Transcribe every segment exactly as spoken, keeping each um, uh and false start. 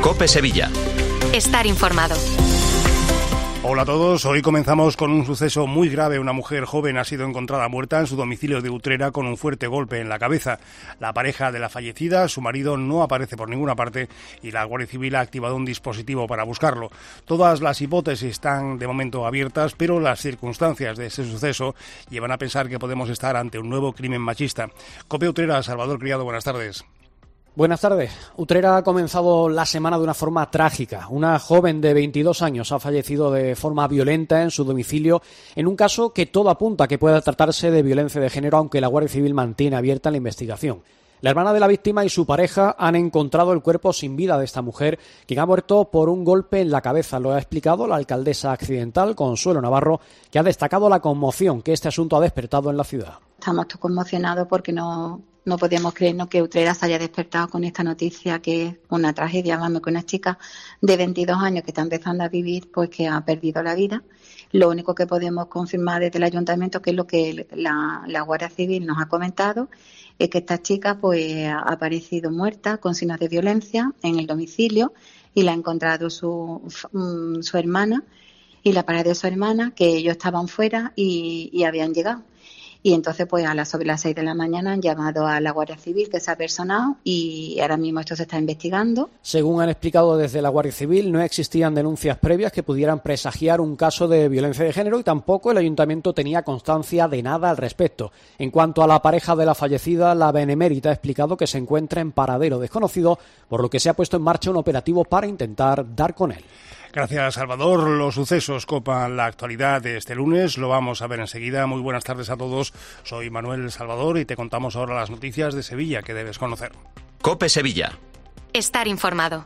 COPE Sevilla. Estar informado. Hola a todos, hoy comenzamos con un suceso muy grave. Una mujer joven ha sido encontrada muerta en su domicilio de Utrera con un fuerte golpe en la cabeza. La pareja de la fallecida, su marido, no aparece por ninguna parte y la Guardia Civil ha activado un dispositivo para buscarlo. Todas las hipótesis están de momento abiertas, pero las circunstancias de ese suceso llevan a pensar que podemos estar ante un nuevo crimen machista. COPE Utrera, Salvador Criado, buenas tardes. Buenas tardes. Utrera ha comenzado la semana de una forma trágica. Una joven de veintidós años ha fallecido de forma violenta en su domicilio en un caso que todo apunta a que pueda tratarse de violencia de género, aunque la Guardia Civil mantiene abierta la investigación. La hermana de la víctima y su pareja han encontrado el cuerpo sin vida de esta mujer, quien ha muerto por un golpe en la cabeza. Lo ha explicado la alcaldesa accidental, Consuelo Navarro, que ha destacado la conmoción que este asunto ha despertado en la ciudad. Estamos todos conmocionados porque no, no podíamos creernos que Utrera se haya despertado con esta noticia, que es una tragedia. Vamos, que una chica de veintidós años que está empezando a vivir, pues que ha perdido la vida. Lo único que podemos confirmar desde el ayuntamiento, que es lo que la, la Guardia Civil nos ha comentado, es que esta chica pues ha aparecido muerta con signos de violencia en el domicilio y la ha encontrado su, su hermana y la pareja de su hermana, que ellos estaban fuera y, y habían llegado. Y entonces, pues a las sobre las seis de la mañana han llamado a la Guardia Civil, que se ha personado, y ahora mismo esto se está investigando. Según han explicado desde la Guardia Civil, no existían denuncias previas que pudieran presagiar un caso de violencia de género y tampoco el ayuntamiento tenía constancia de nada al respecto. En cuanto a la pareja de la fallecida, la benemérita ha explicado que se encuentra en paradero desconocido, por lo que se ha puesto en marcha un operativo para intentar dar con él. Gracias, Salvador. Los sucesos copan la actualidad de este lunes. Lo vamos a ver enseguida. Muy buenas tardes a todos. Soy Manuel Salvador y te contamos ahora las noticias de Sevilla que debes conocer. COPE Sevilla. Estar informado.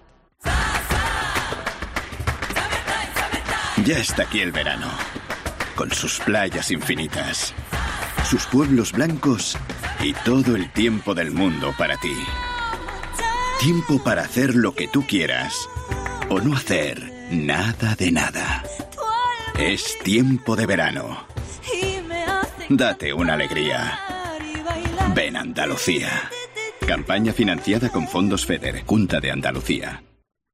Ya está aquí el verano, con sus playas infinitas, sus pueblos blancos y todo el tiempo del mundo para ti. Tiempo para hacer lo que tú quieras o no hacer nada de nada. Es tiempo de verano. Date una alegría. Ven Andalucía. Campaña financiada con fondos FEDER, Junta de Andalucía.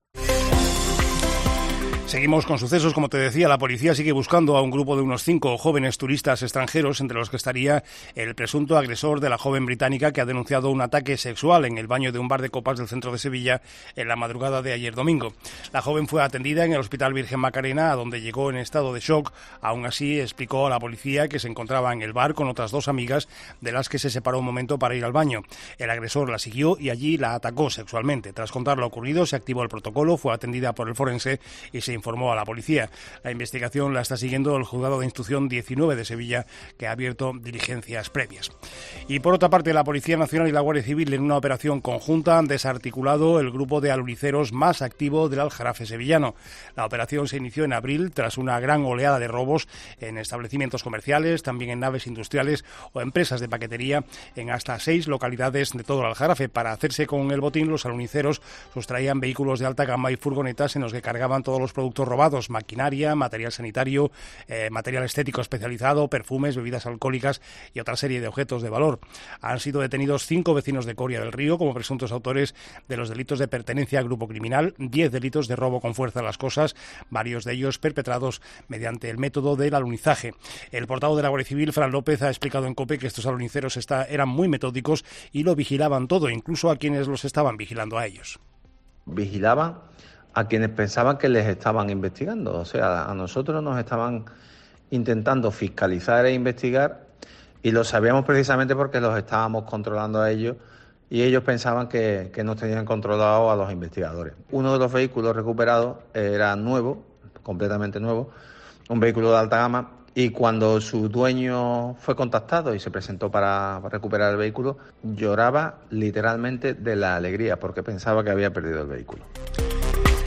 Seguimos con sucesos. Como te decía, la policía sigue buscando a un grupo de unos cinco jóvenes turistas extranjeros, entre los que estaría el presunto agresor de la joven británica que ha denunciado un ataque sexual en el baño de un bar de copas del centro de Sevilla en la madrugada de ayer domingo. La joven fue atendida en el Hospital Virgen Macarena, a donde llegó en estado de shock. Aún así, explicó a la policía que se encontraba en el bar con otras dos amigas, de las que se separó un momento para ir al baño. El agresor la siguió y allí la atacó sexualmente. Tras contar lo ocurrido, se activó el protocolo, fue atendida por el forense y se informó a la policía. La investigación la está siguiendo el Juzgado de Instrucción diecinueve de Sevilla, que ha abierto diligencias previas. Y por otra parte, la Policía Nacional y la Guardia Civil, en una operación conjunta, han desarticulado el grupo de aluniceros más activo del Aljarafe sevillano. La operación se inició en abril tras una gran oleada de robos en establecimientos comerciales, también en naves industriales o empresas de paquetería en hasta seis localidades de todo el Aljarafe. Para hacerse con el botín, los aluniceros sustraían vehículos de alta gama y furgonetas en los que cargaban todos los productos robados: maquinaria, material sanitario, eh, material estético especializado, perfumes, bebidas alcohólicas y otra serie de objetos de valor. Han sido detenidos cinco vecinos de Coria del Río como presuntos autores de los delitos de pertenencia a grupo criminal, diez delitos de robo con fuerza a las cosas, varios de ellos perpetrados mediante el método del alunizaje. El portavoz de la Guardia Civil, Fran López, ha explicado en COPE que estos aluniceros está, eran muy metódicos y lo vigilaban todo, incluso a quienes los estaban vigilando a ellos. Vigilaban a quienes pensaban que les estaban investigando. O sea, a nosotros nos estaban intentando fiscalizar e investigar, y lo sabíamos precisamente porque los estábamos controlando a ellos y ellos pensaban que, que nos tenían controlados a los investigadores. Uno de los vehículos recuperados era nuevo, completamente nuevo, un vehículo de alta gama, y cuando su dueño fue contactado y se presentó para recuperar el vehículo, lloraba literalmente de la alegría porque pensaba que había perdido el vehículo.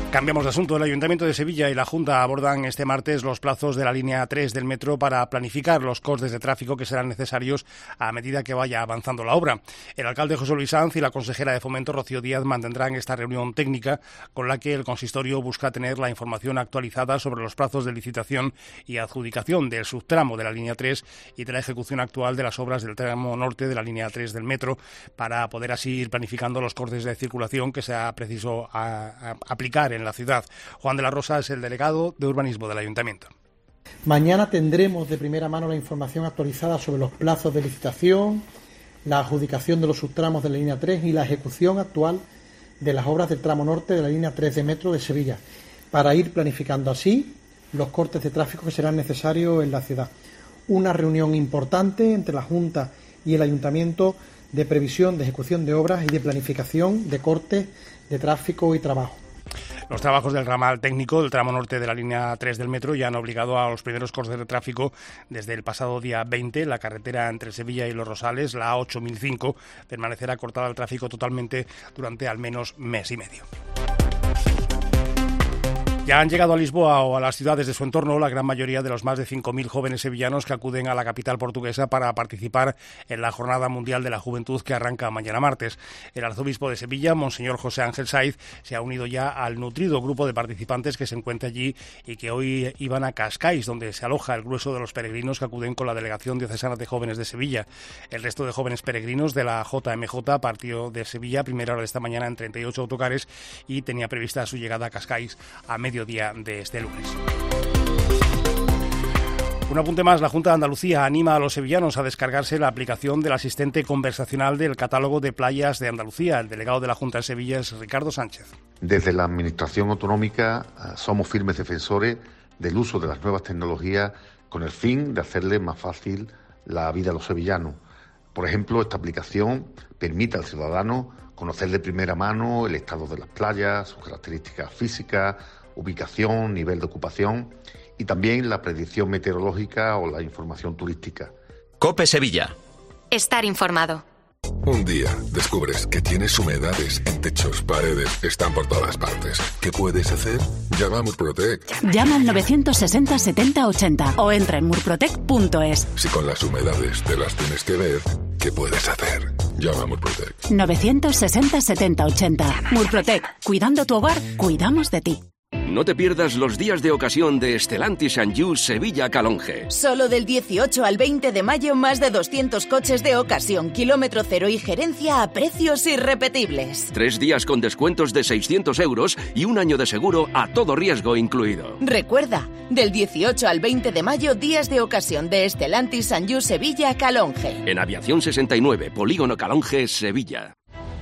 Cambiamos de asunto. El Ayuntamiento de Sevilla y la Junta abordan este martes los plazos de la línea tres del metro para planificar los costes de tráfico que serán necesarios a medida que vaya avanzando la obra. El alcalde José Luis Sanz y la consejera de Fomento Rocío Díaz mantendrán esta reunión técnica con la que el consistorio busca tener la información actualizada sobre los plazos de licitación y adjudicación del subtramo de la línea tres y de la ejecución actual de las obras del tramo norte de la línea tres del metro, para poder así ir planificando los costes de circulación que sea preciso a, a aplicar en en la ciudad. Juan de la Rosa es el delegado de urbanismo del Ayuntamiento. Mañana tendremos de primera mano la información actualizada sobre los plazos de licitación, la adjudicación de los subtramos de la línea tres y la ejecución actual de las obras del tramo norte de la línea tres de metro de Sevilla, para ir planificando así los cortes de tráfico que serán necesarios en la ciudad. Una reunión importante entre la Junta y el Ayuntamiento de previsión, de ejecución de obras y de planificación de cortes de tráfico y trabajo. Los trabajos del ramal técnico del tramo norte de la línea tres del metro ya han obligado a los primeros cortes de tráfico desde el pasado día veinte. La carretera entre Sevilla y Los Rosales, la A ocho mil cinco, permanecerá cortada al tráfico totalmente durante al menos mes y medio. Ya han llegado a Lisboa o a las ciudades de su entorno la gran mayoría de los más de cinco mil jóvenes sevillanos que acuden a la capital portuguesa para participar en la Jornada Mundial de la Juventud que arranca mañana martes. El arzobispo de Sevilla, Monseñor José Ángel Saiz, se ha unido ya al nutrido grupo de participantes que se encuentra allí y que hoy iban a Cascais, donde se aloja el grueso de los peregrinos que acuden con la Delegación Diocesana de Jóvenes de Sevilla. El resto de jóvenes peregrinos de la J M J partió de Sevilla a primera hora de esta mañana en treinta y ocho autocares y tenía prevista su llegada a Cascais a mediodía de este lunes. Un apunte más, la Junta de Andalucía anima a los sevillanos a descargarse la aplicación del asistente conversacional del catálogo de playas de Andalucía. El delegado de la Junta de Sevilla es Ricardo Sánchez. Desde la Administración Autonómica somos firmes defensores del uso de las nuevas tecnologías con el fin de hacerle más fácil la vida a los sevillanos. Por ejemplo, esta aplicación permite al ciudadano conocer de primera mano el estado de las playas, sus características físicas, ubicación, nivel de ocupación y también la predicción meteorológica o la información turística. COPE Sevilla. Estar informado. Un día descubres que tienes humedades en techos, paredes, están por todas partes. ¿Qué puedes hacer? Llama a Murprotec. Llama al novecientos sesenta setenta ochenta o entra en murprotec punto es. Si con las humedades te las tienes que ver, ¿qué puedes hacer? Llama a Murprotec. novecientos sesenta setenta ochenta. Murprotec. Cuidando tu hogar, cuidamos de ti. No te pierdas los días de ocasión de Stellantis and You Sevilla Calonge. Solo del dieciocho al veinte de mayo, más de doscientos coches de ocasión, kilómetro cero y gerencia a precios irrepetibles. Tres días con descuentos de seiscientos euros y un año de seguro a todo riesgo incluido. Recuerda, del dieciocho al veinte de mayo, días de ocasión de Stellantis and You Sevilla Calonge. En Aviación sesenta y nueve, Polígono Calonge, Sevilla.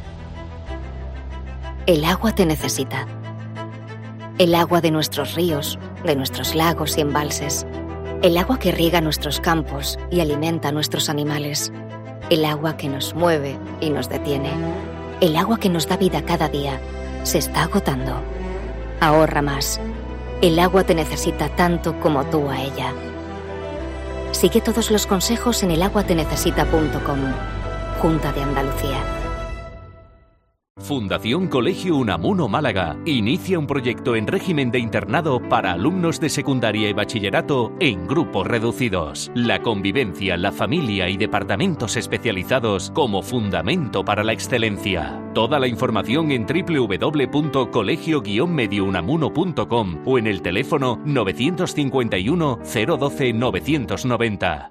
El agua te necesita. El agua de nuestros ríos, de nuestros lagos y embalses. El agua que riega nuestros campos y alimenta a nuestros animales. El agua que nos mueve y nos detiene. El agua que nos da vida cada día se está agotando. Ahorra más. El agua te necesita tanto como tú a ella. Sigue todos los consejos en el agua te necesita punto com. Junta de Andalucía. Fundación Colegio Unamuno Málaga inicia un proyecto en régimen de internado para alumnos de secundaria y bachillerato en grupos reducidos. La convivencia, la familia y departamentos especializados como fundamento para la excelencia. Toda la información en doble u doble u doble u punto colegio guion medio unamuno punto com o en el teléfono novecientos cincuenta y uno cero doce novecientos noventa.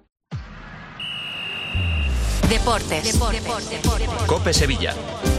Deportes. Deportes. Deportes. Deportes. COPE Sevilla.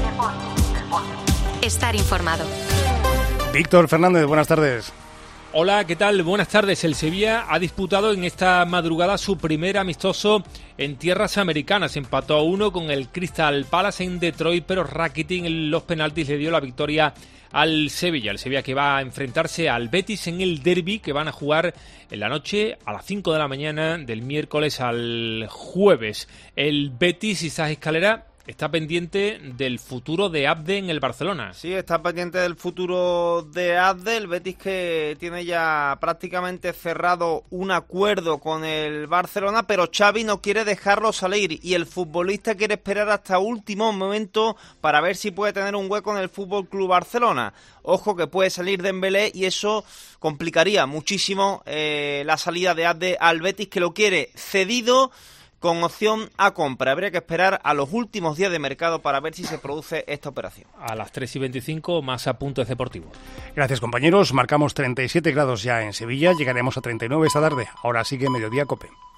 Estar informado. Víctor Fernández, buenas tardes. Hola, ¿qué tal? Buenas tardes. El Sevilla ha disputado en esta madrugada su primer amistoso en tierras americanas. Empató a uno con el Crystal Palace en Detroit, pero Rakitic en los penaltis le dio la victoria al Sevilla. El Sevilla que va a enfrentarse al Betis en el derbi que van a jugar en la noche a las cinco de la mañana del miércoles al jueves. El Betis, Isaac Escalera, está pendiente del futuro de Abde en el Barcelona. Sí, está pendiente del futuro de Abde, el Betis que tiene ya prácticamente cerrado un acuerdo con el Barcelona, pero Xavi no quiere dejarlo salir y el futbolista quiere esperar hasta último momento para ver si puede tener un hueco en el F C Barcelona. Ojo que puede salir Dembélé y eso complicaría muchísimo eh, la salida de Abde al Betis, que lo quiere cedido con opción a compra. Habría que esperar a los últimos días de mercado para ver si se produce esta operación. A las tres y veinticinco, más apuntes deportivos. Gracias, compañeros. Marcamos treinta y siete grados ya en Sevilla. Llegaremos a treinta y nueve esta tarde. Ahora sigue Mediodía COPE.